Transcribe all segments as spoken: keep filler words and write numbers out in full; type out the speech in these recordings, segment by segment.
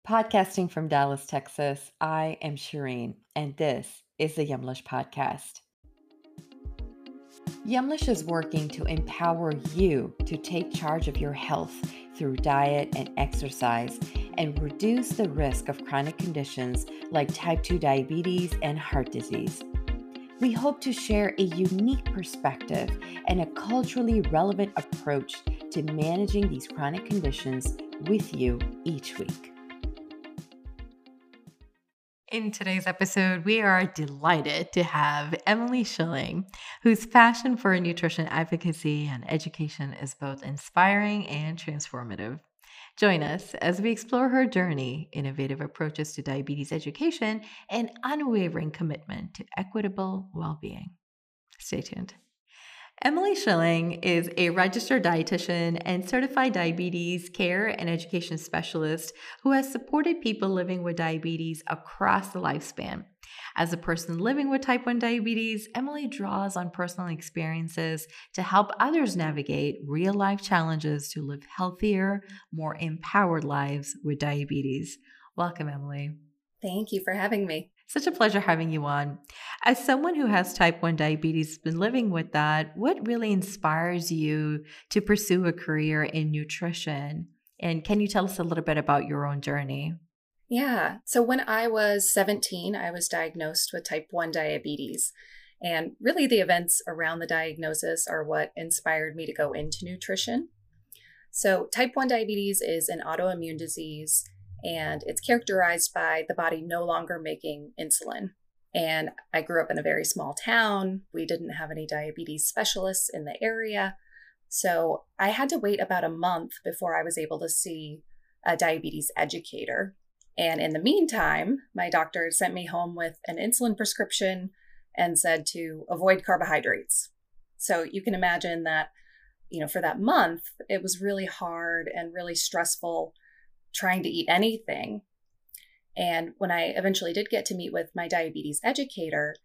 Podcasting from Dallas, Texas, I am Shireen, and this is the Yumlish Podcast. Yumlish is working to empower you to take charge of your health through diet and exercise and reduce the risk of chronic conditions like type two diabetes and heart disease. We hope to share a unique perspective and a culturally relevant approach to managing these chronic conditions with you each week. In today's episode, we are delighted to have Emily Schilling, whose passion for nutrition advocacy and education is both inspiring and transformative. Join us as we explore her journey, innovative approaches to diabetes education, and unwavering commitment to equitable well-being. Stay tuned. Emily Schilling is a registered dietitian and certified diabetes care and education specialist who has supported people living with diabetes across the lifespan. As a person living with type one diabetes, Emily draws on personal experiences to help others navigate real-life challenges to live healthier, more empowered lives with diabetes. Welcome, Emily. Thank you for having me. Such a pleasure having you on. As someone who has type one diabetes, been living with that, what really inspires you to pursue a career in nutrition? And can you tell us a little bit about your own journey? Yeah. So when I was seventeen, I was diagnosed with type one diabetes. And really the events around the diagnosis are what inspired me to go into nutrition. So type one diabetes is an autoimmune disease, and it's characterized by the body no longer making insulin. And I grew up in a very small town. We didn't have any diabetes specialists in the area. So I had to wait about a month before I was able to see a diabetes educator. And in the meantime, my doctor sent me home with an insulin prescription and said to avoid carbohydrates. So you can imagine that, you know, for that month, it was really hard and really stressful trying to eat anything. And when I eventually did get to meet with my diabetes educator,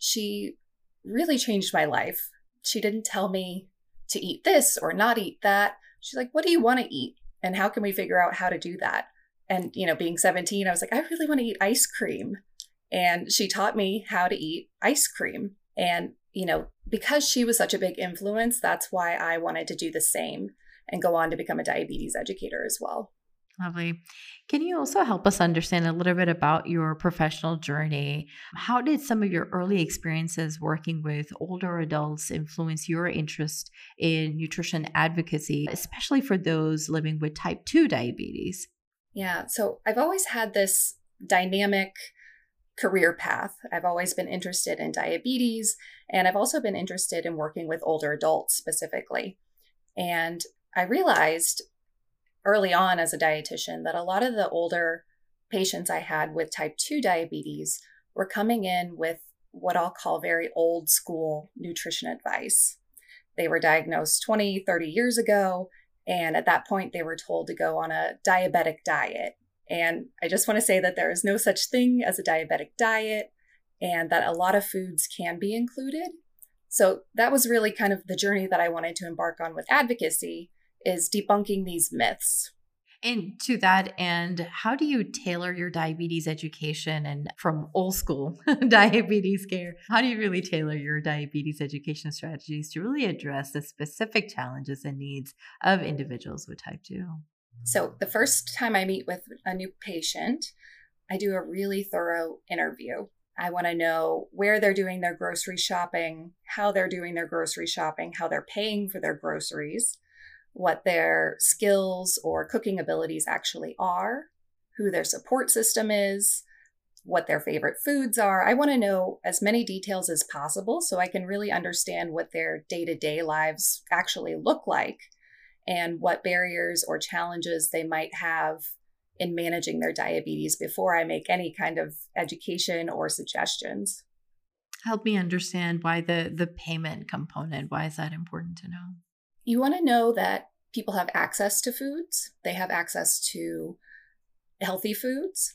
she really changed my life. She didn't tell me to eat this or not eat that. She's like, what do you want to eat? And how can we figure out how to do that? And, you know, being seventeen, I was like, I really want to eat ice cream. And she taught me how to eat ice cream. And, you know, because she was such a big influence, that's why I wanted to do the same and go on to become a diabetes educator as well. Lovely. Can you also help us understand a little bit about your professional journey? How did some of your early experiences working with older adults influence your interest in nutrition advocacy, especially for those living with type two diabetes? Yeah, so I've always had this dynamic career path. I've always been interested in diabetes, and I've also been interested in working with older adults specifically. And I realized early on as a dietitian that a lot of the older patients I had with type two diabetes were coming in with what I'll call very old school nutrition advice. They were diagnosed twenty, thirty years ago, and at that point they were told to go on a diabetic diet. And I just want to say that there is no such thing as a diabetic diet and that a lot of foods can be included. So that was really kind of the journey that I wanted to embark on with advocacy, is debunking these myths. And to that end, how do you tailor your diabetes education and from old school diabetes care? How do you really tailor your diabetes education strategies to really address the specific challenges and needs of individuals with type two? So the first time I meet with a new patient, I do a really thorough interview. I want to know where they're doing their grocery shopping, how they're doing their grocery shopping, how they're paying for their groceries, what their skills or cooking abilities actually are, who their support system is, what their favorite foods are. I want to know as many details as possible so I can really understand what their day-to-day lives actually look like and what barriers or challenges they might have in managing their diabetes before I make any kind of education or suggestions. Help me understand why the, the payment component, why is that important to know? You want to know that people have access to foods. They have access to healthy foods.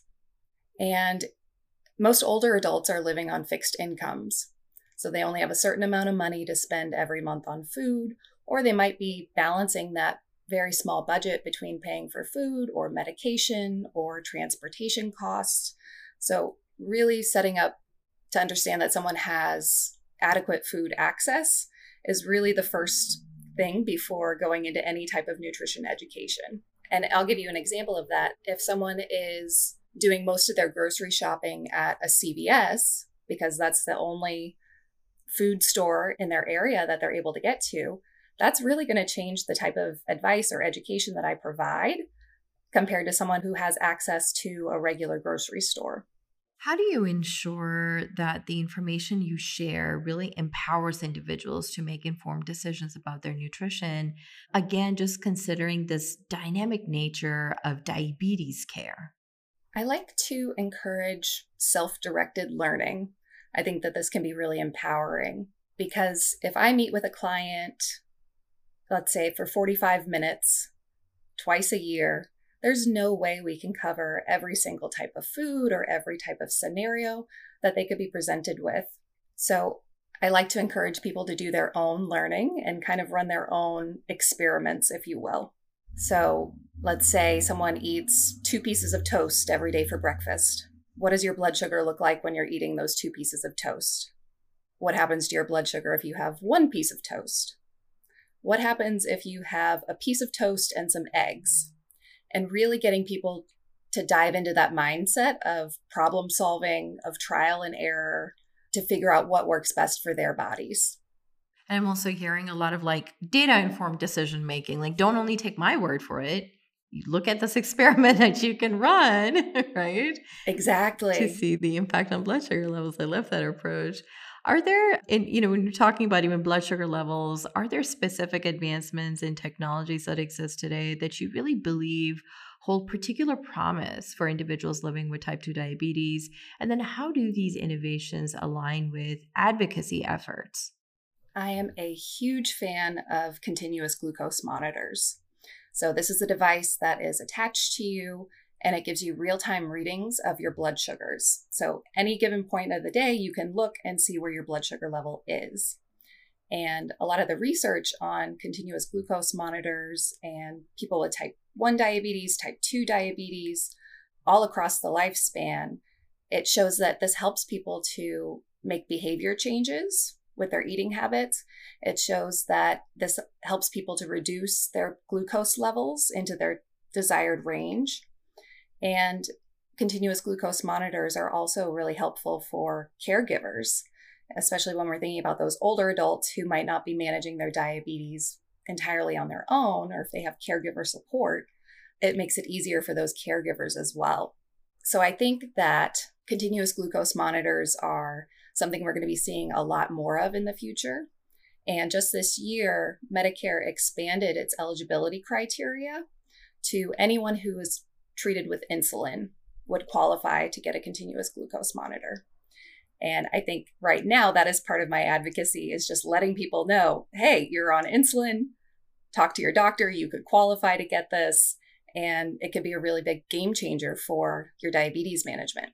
And most older adults are living on fixed incomes. So they only have a certain amount of money to spend every month on food, or they might be balancing that very small budget between paying for food or medication or transportation costs. So really setting up to understand that someone has adequate food access is really the first thing before going into any type of nutrition education. And I'll give you an example of that. If someone is doing most of their grocery shopping at a C V S, because that's the only food store in their area that they're able to get to, that's really going to change the type of advice or education that I provide compared to someone who has access to a regular grocery store. How do you ensure that the information you share really empowers individuals to make informed decisions about their nutrition? Again, just considering this dynamic nature of diabetes care. I like to encourage self-directed learning. I think that this can be really empowering because if I meet with a client, let's say for forty-five minutes, twice a year, there's no way we can cover every single type of food or every type of scenario that they could be presented with. So I like to encourage people to do their own learning and kind of run their own experiments, if you will. So let's say someone eats two pieces of toast every day for breakfast. What does your blood sugar look like when you're eating those two pieces of toast? What happens to your blood sugar if you have one piece of toast? What happens if you have a piece of toast and some eggs? And really getting people to dive into that mindset of problem solving, of trial and error, to figure out what works best for their bodies. And I'm also hearing a lot of like data informed decision making. Like, don't only take my word for it. You look at this experiment that you can run, right? Exactly. To see the impact on blood sugar levels. I love that approach. Are there, in, you know, when you're talking about even blood sugar levels, are there specific advancements in technologies that exist today that you really believe hold particular promise for individuals living with type two diabetes? And then how do these innovations align with advocacy efforts? I am a huge fan of continuous glucose monitors. So this is a device that is attached to you and it gives you real-time readings of your blood sugars. So any given point of the day, you can look and see where your blood sugar level is. And a lot of the research on continuous glucose monitors and people with type one diabetes, type two diabetes, all across the lifespan, it shows that this helps people to make behavior changes with their eating habits. It shows that this helps people to reduce their glucose levels into their desired range. And continuous glucose monitors are also really helpful for caregivers, especially when we're thinking about those older adults who might not be managing their diabetes entirely on their own, or if they have caregiver support, it makes it easier for those caregivers as well. So I think that continuous glucose monitors are something we're going to be seeing a lot more of in the future. And just this year, Medicare expanded its eligibility criteria to anyone who is treated with insulin would qualify to get a continuous glucose monitor. And I think right now that is part of my advocacy, is just letting people know, hey, you're on insulin, talk to your doctor, you could qualify to get this. And it could be a really big game changer for your diabetes management.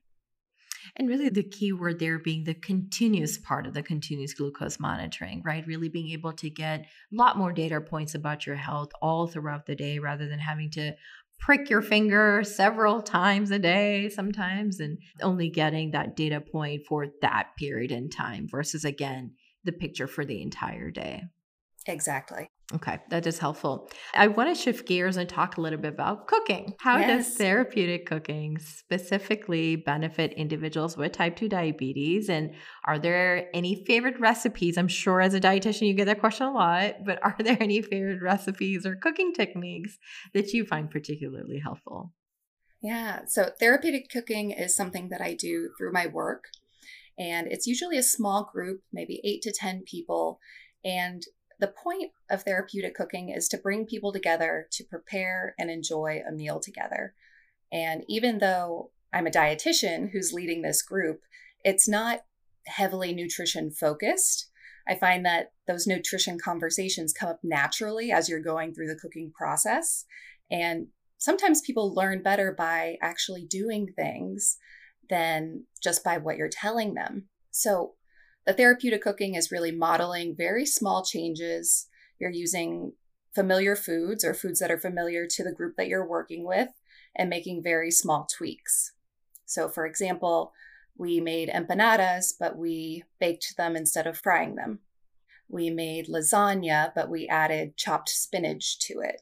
And really the key word there being the continuous part of the continuous glucose monitoring, right? Really being able to get a lot more data points about your health all throughout the day rather than having to prick your finger several times a day sometimes and only getting that data point for that period in time versus, again, the picture for the entire day. Exactly. Okay, that is helpful. I want to shift gears and talk a little bit about cooking. How Yes. does therapeutic cooking specifically benefit individuals with type two diabetes? And are there any favorite recipes? I'm sure as a dietitian, you get that question a lot, but are there any favorite recipes or cooking techniques that you find particularly helpful? Yeah. So therapeutic cooking is something that I do through my work. And it's usually a small group, maybe eight to ten people. And the point of therapeutic cooking is to bring people together to prepare and enjoy a meal together. And even though I'm a dietitian who's leading this group, it's not heavily nutrition focused. I find that those nutrition conversations come up naturally as you're going through the cooking process. And sometimes people learn better by actually doing things than just by what you're telling them. So the therapeutic cooking is really modeling very small changes. You're using familiar foods or foods that are familiar to the group that you're working with and making very small tweaks. So, for example, we made empanadas, but we baked them instead of frying them. We made lasagna, but we added chopped spinach to it.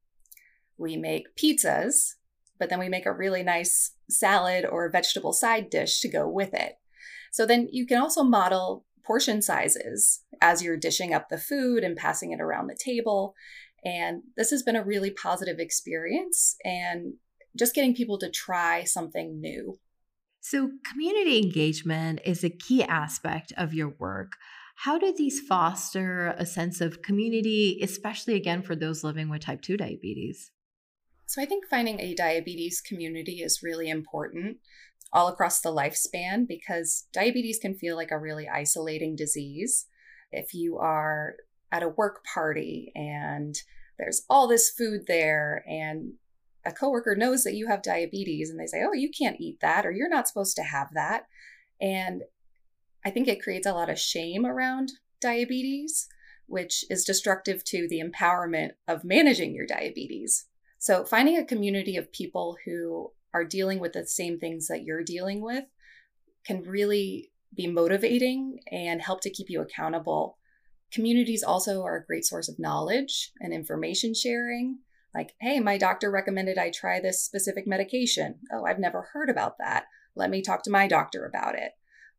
We make pizzas, but then we make a really nice salad or vegetable side dish to go with it. So then you can also model portion sizes as you're dishing up the food and passing it around the table. And this has been a really positive experience and just getting people to try something new. So, community engagement is a key aspect of your work. How do these foster a sense of community, especially again for those living with type two diabetes? So, I think finding a diabetes community is really important all across the lifespan because diabetes can feel like a really isolating disease. If you are at a work party and there's all this food there and a coworker knows that you have diabetes and they say, oh, you can't eat that, or you're not supposed to have that. And I think it creates a lot of shame around diabetes, which is destructive to the empowerment of managing your diabetes. So finding a community of people who are dealing with the same things that you're dealing with can really be motivating and help to keep you accountable. Communities also are a great source of knowledge and information sharing. Like, hey, my doctor recommended I try this specific medication. Oh, I've never heard about that. Let me talk to my doctor about it.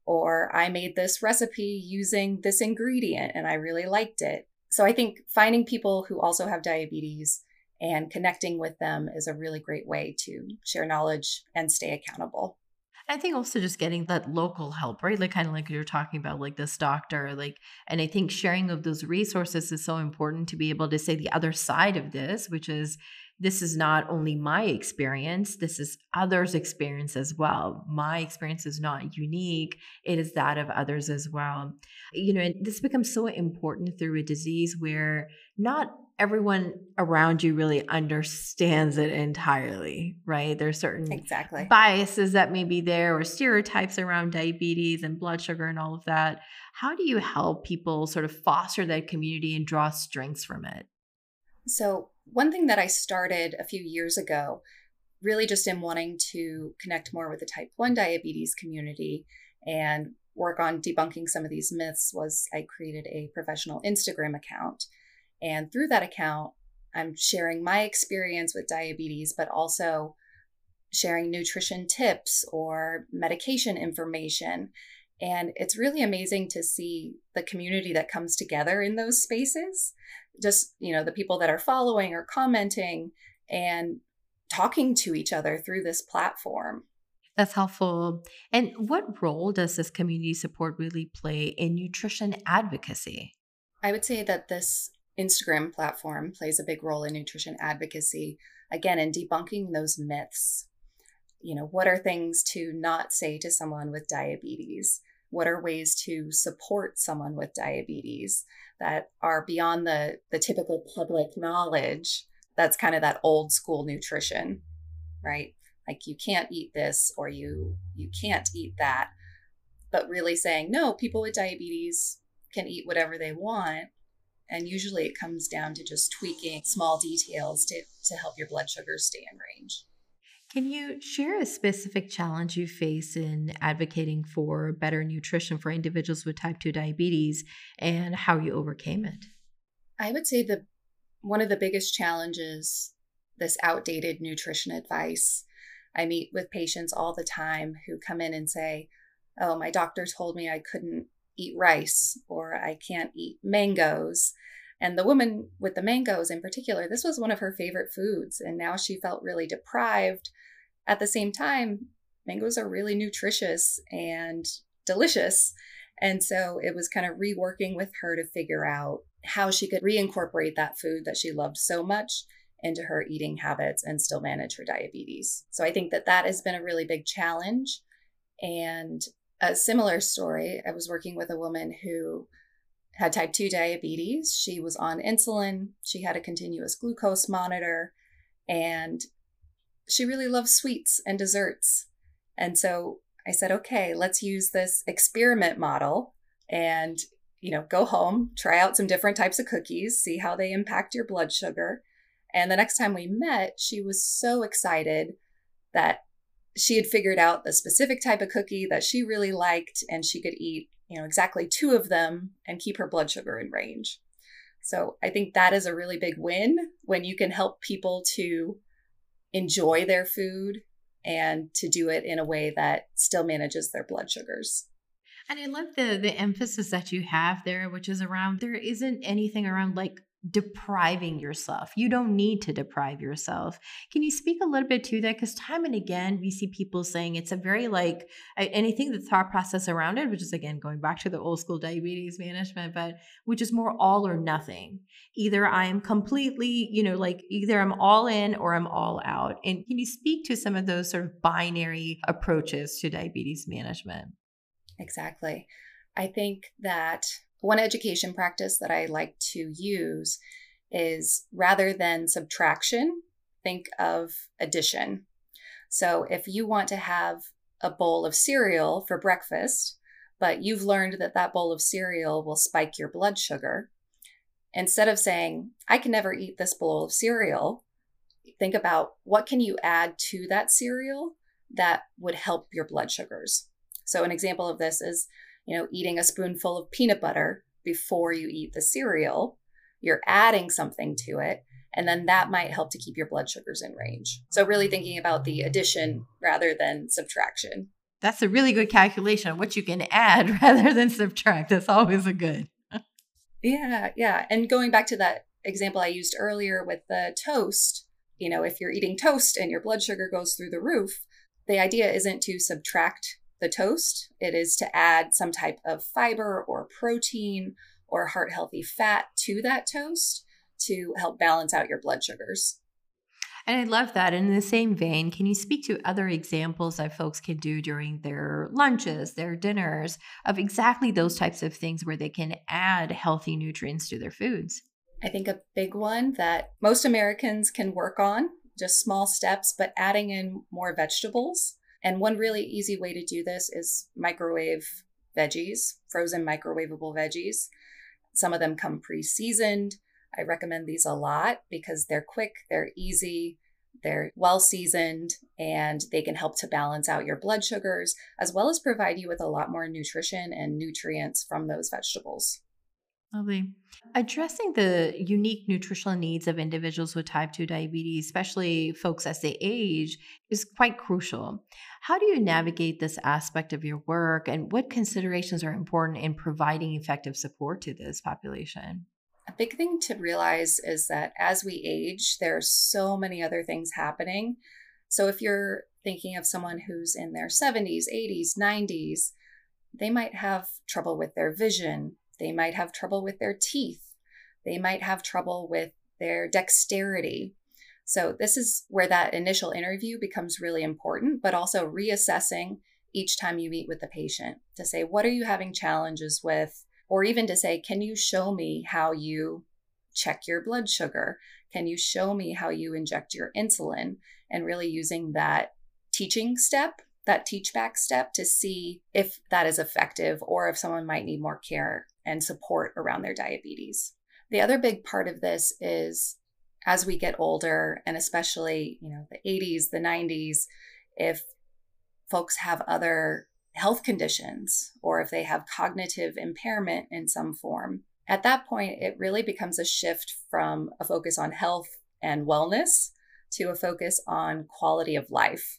Or I made this recipe using this ingredient and I really liked it. So I think finding people who also have diabetes and connecting with them is a really great way to share knowledge and stay accountable. I think also just getting that local help, right? Like kind of like you're talking about, like this doctor, like, and I think sharing of those resources is so important to be able to say the other side of this, which is this is not only my experience, this is others' experience as well. My experience is not unique. It is that of others as well. You know, and this becomes so important through a disease where not everyone around you really understands it entirely, right? There's certain Exactly. biases that may be there or stereotypes around diabetes and blood sugar and all of that. How do you help people sort of foster that community and draw strengths from it? So one thing that I started a few years ago, really just in wanting to connect more with the type one diabetes community and work on debunking some of these myths, was I created a professional Instagram account. And through that account, I'm sharing my experience with diabetes, but also sharing nutrition tips or medication information. And it's really amazing to see the community that comes together in those spaces. Just, you know, the people that are following or commenting and talking to each other through this platform. That's helpful. And what role does this community support really play in nutrition advocacy? I would say that this Instagram platform plays a big role in nutrition advocacy, again, in debunking those myths. You know, what are things to not say to someone with diabetes? What are ways to support someone with diabetes that are beyond the, the typical public knowledge? That's kind of that old school nutrition, right? Like you can't eat this or you you can't eat that. But really saying, no, people with diabetes can eat whatever they want. And usually it comes down to just tweaking small details to, to help your blood sugar stay in range. Can you share a specific challenge you face in advocating for better nutrition for individuals with type two diabetes and how you overcame it? I would say the one of the biggest challenges, this outdated nutrition advice. I meet with patients all the time who come in and say, oh, my doctor told me I couldn't eat rice or I can't eat mangoes. And the woman with the mangoes in particular, this was one of her favorite foods. And now she felt really deprived. At the same time, mangoes are really nutritious and delicious. And so it was kind of reworking with her to figure out how she could reincorporate that food that she loved so much into her eating habits and still manage her diabetes. So I think that that has been a really big challenge. And a similar story, I was working with a woman who had type two diabetes. She was on insulin. She had a continuous glucose monitor, and she really loves sweets and desserts. And so I said, okay, let's use this experiment model and, you know, go home, try out some different types of cookies, see how they impact your blood sugar. And the next time we met, she was so excited that she had figured out the specific type of cookie that she really liked, and she could eat, you know, exactly two of them and keep her blood sugar in range. So I think that is a really big win when you can help people to enjoy their food and to do it in a way that still manages their blood sugars. And I love the the emphasis that you have there, which is around there isn't anything around like depriving yourself. You don't need to deprive yourself. Can you speak a little bit to that? Because time and again, we see people saying it's a very like, I- and I think the thought process around it, which is again going back to the old school diabetes management, but which is more all or nothing. Either I am completely, you know, like either I'm all in or I'm all out. And can you speak to some of those sort of binary approaches to diabetes management? Exactly. I think that one education practice that I like to use is rather than subtraction, think of addition. So if you want to have a bowl of cereal for breakfast, but you've learned that that bowl of cereal will spike your blood sugar, instead of saying, I can never eat this bowl of cereal, think about what can you add to that cereal that would help your blood sugars. So an example of this is, you know, eating a spoonful of peanut butter before you eat the cereal. You're adding something to it, and then that might help to keep your blood sugars in range. So really thinking about the addition rather than subtraction. That's a really good calculation of what you can add rather than subtract. That's always a good. Yeah, yeah. And going back to that example I used earlier with the toast, you know, if you're eating toast and your blood sugar goes through the roof, the idea isn't to subtract the toast. It is to add some type of fiber or protein or heart healthy fat to that toast to help balance out your blood sugars. And I love that. And in the same vein, can you speak to other examples that folks can do during their lunches, their dinners, of exactly those types of things where they can add healthy nutrients to their foods? I think a big one that most Americans can work on, just small steps, but adding in more vegetables. And one really easy way to do this is microwave veggies, frozen microwavable veggies. Some of them come pre-seasoned. I recommend these a lot because they're quick, they're easy, they're well seasoned, and they can help to balance out your blood sugars, as well as provide you with a lot more nutrition and nutrients from those vegetables. Lovely. Addressing the unique nutritional needs of individuals with type two diabetes, especially folks as they age, is quite crucial. How do you navigate this aspect of your work, and what considerations are important in providing effective support to this population? A big thing to realize is that as we age, there are so many other things happening. So if you're thinking of someone who's in their seventies, eighties, nineties, they might have trouble with their vision. They might have trouble with their teeth. They might have trouble with their dexterity. So this is where that initial interview becomes really important, but also reassessing each time you meet with the patient to say, what are you having challenges with? Or even to say, can you show me how you check your blood sugar? Can you show me how you inject your insulin? And really using that teaching step, that teach back step to see if that is effective or if someone might need more care and support around their diabetes. The other big part of this is as we get older, and especially, you know, the eighties, the nineties, if folks have other health conditions or if they have cognitive impairment in some form, at that point, it really becomes a shift from a focus on health and wellness to a focus on quality of life.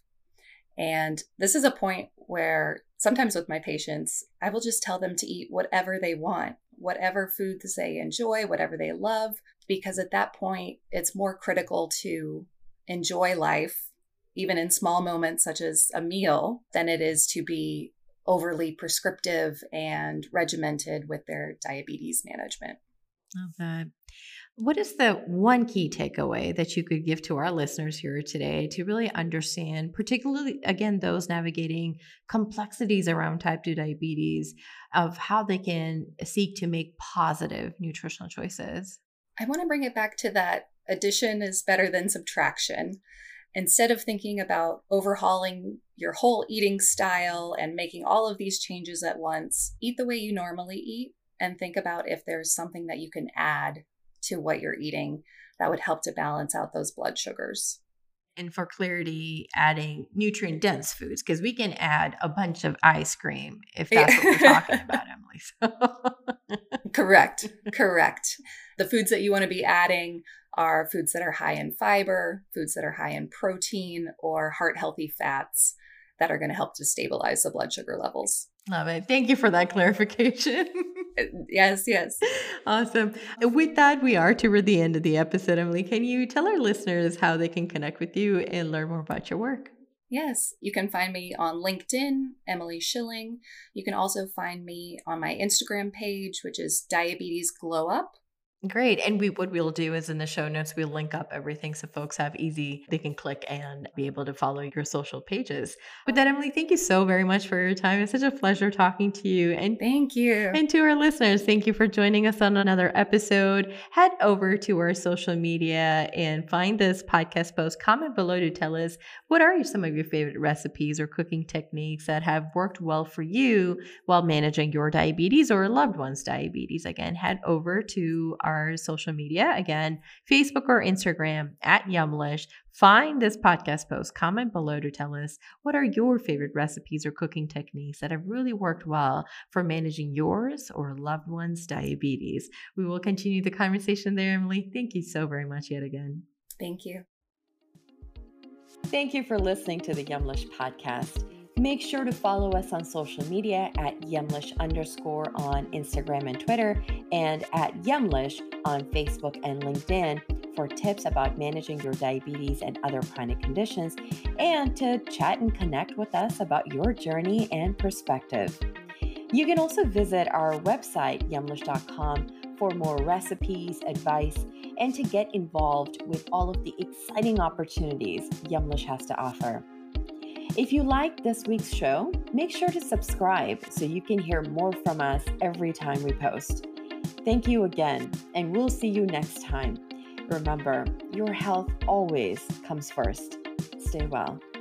And this is a point where sometimes with my patients, I will just tell them to eat whatever they want, whatever foods they enjoy, whatever they love, because at that point, it's more critical to enjoy life, even in small moments such as a meal, than it is to be overly prescriptive and regimented with their diabetes management. Love that. What is the one key takeaway that you could give to our listeners here today to really understand, particularly, again, those navigating complexities around type two diabetes, of how they can seek to make positive nutritional choices? I want to bring it back to that addition is better than subtraction. Instead of thinking about overhauling your whole eating style and making all of these changes at once, eat the way you normally eat. and think about if there's something that you can add to what you're eating that would help to balance out those blood sugars. And for clarity, adding nutrient dense foods, because we can add a bunch of ice cream if that's what we're talking about, Emily. So. Correct. Correct. The foods that you want to be adding are foods that are high in fiber, foods that are high in protein, or heart healthy fats that are going to help to stabilize the blood sugar levels. Love it. Thank you for that clarification. Yes, yes. Awesome. With that, we are toward the end of the episode. Emily, can you tell our listeners how they can connect with you and learn more about your work? Yes, you can find me on LinkedIn, Emily Schilling. You can also find me on my Instagram page, which is Diabetes Glow Up. Great. And we what we'll do is in the show notes, we'll link up everything so folks have easy, they can click and be able to follow your social pages. With that, Emily, thank you so very much for your time. It's such a pleasure talking to you. And thank you. And to our listeners, thank you for joining us on another episode. Head over to our social media and find this podcast post. Comment below to tell us what are some of your favorite recipes or cooking techniques that have worked well for you while managing your diabetes or a loved one's diabetes. Again, head over to our Our social media, again, Facebook or Instagram at Yumlish. Find this podcast post, comment below to tell us what are your favorite recipes or cooking techniques that have really worked well for managing yours or a loved one's diabetes. We will continue the conversation there, Emily. Thank you so very much yet again. Thank you. Thank you for listening to the Yumlish podcast. Make sure to follow us on social media at Yumlish underscore on Instagram and Twitter, and at Yumlish on Facebook and LinkedIn for tips about managing your diabetes and other chronic conditions, and to chat and connect with us about your journey and perspective. You can also visit our website, yumlish dot com, for more recipes, advice, and to get involved with all of the exciting opportunities Yumlish has to offer. If you like this week's show, make sure to subscribe so you can hear more from us every time we post. Thank you again, and we'll see you next time. Remember, your health always comes first. Stay well.